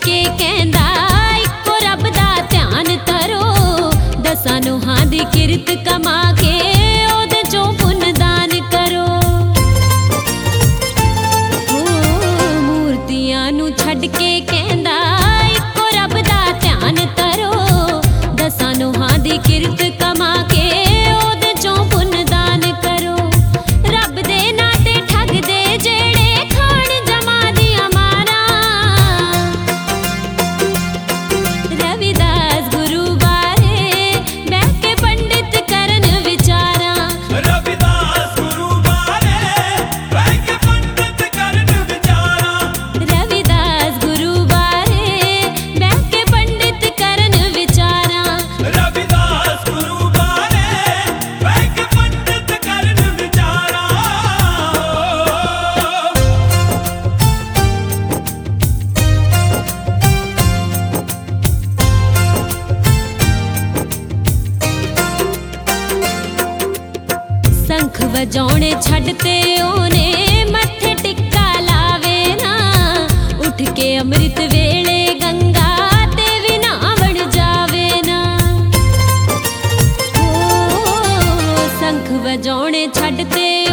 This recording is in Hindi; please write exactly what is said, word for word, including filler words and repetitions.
के कहंदा इको रब दा ध्यान करो, दसां नूहां दी किरत कमा के ओदे चों पुन्न दान करो। ओ मूर्तियां नू छड्ड के कहंदा इको रब दा ध्यान करो, दसां नूहां दी किरत कमा के ओदे चों पुन्न दान करो। रब दे नां ते ठगदे जेड़े खाण जमा दियां मारां, रविदास गुरु बारे बैठ के पंडित करन विचारां। रविदास गुरु बारे बैठ के पंडित करन विचारां। रविदास गुरु बारे बैठ के पंडित करन विचारां। रविदास गुरु बारे बैठ के पंडित करन विचारां। संख वजाउणे छड्डते ओने मत्थे टिक्का लावे ना, उठ के अमृत वेले गंगा ते भी नावण जावे ना। ओ संख वजाउणे छड्डते